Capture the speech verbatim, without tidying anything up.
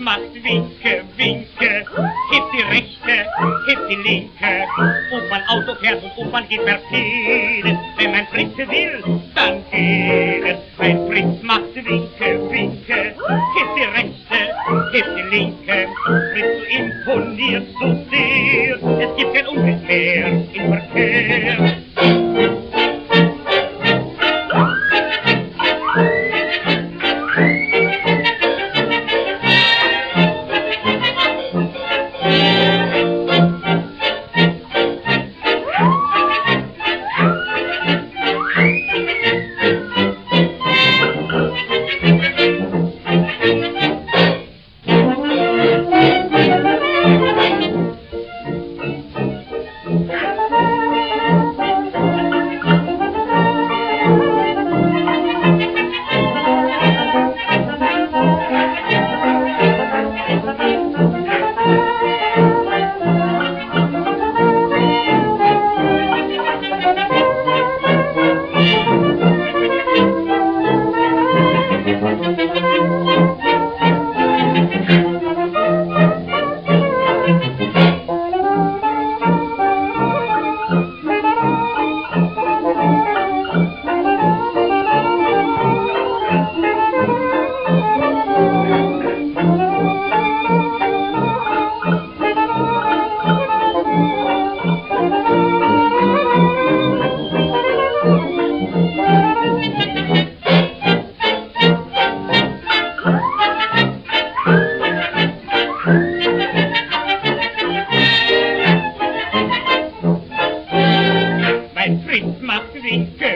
macht Winke, Winke, hebt die rechte, hebt die linke, und mein Auto fährt und, und man geht Mercedes. Wenn mein Fritz will, dann geht es. Mein Fritz macht Winke, Winke, hebt die rechte, hebt die linke. Fritz, du imponierst so sehr, es gibt kein Unglück mehr im Verkehr. Mein Fritz macht Winke,